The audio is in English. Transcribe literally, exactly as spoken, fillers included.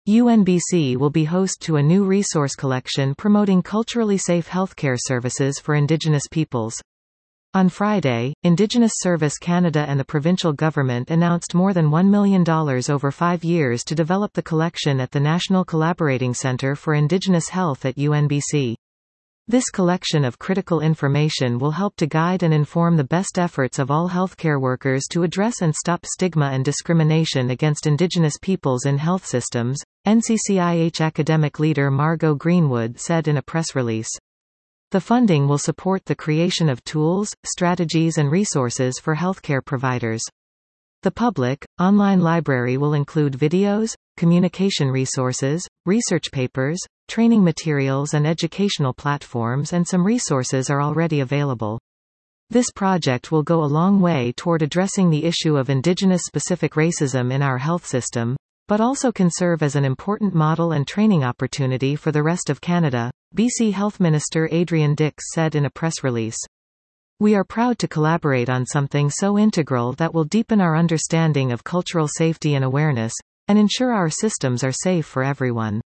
U N B C will be host to a new resource collection promoting culturally safe healthcare services for Indigenous peoples. On Friday, Indigenous Service Canada and the provincial government announced more than one million dollars over five years to develop the collection at the National Collaborating Centre for Indigenous Health at U N B C. This collection of critical information will help to guide and inform the best efforts of all healthcare workers to address and stop stigma and discrimination against Indigenous peoples in health systems, N C C I H academic leader Margot Greenwood said in a press release. The funding will support the creation of tools, strategies and resources for healthcare providers. The public, online library will include videos, communication resources, research papers, training materials and educational platforms, and some resources are already available. This project will go a long way toward addressing the issue of Indigenous-specific racism in our health system, but also can serve as an important model and training opportunity for the rest of Canada, B C Health Minister Adrian Dix said in a press release. We are proud to collaborate on something so integral that will deepen our understanding of cultural safety and awareness, and ensure our systems are safe for everyone.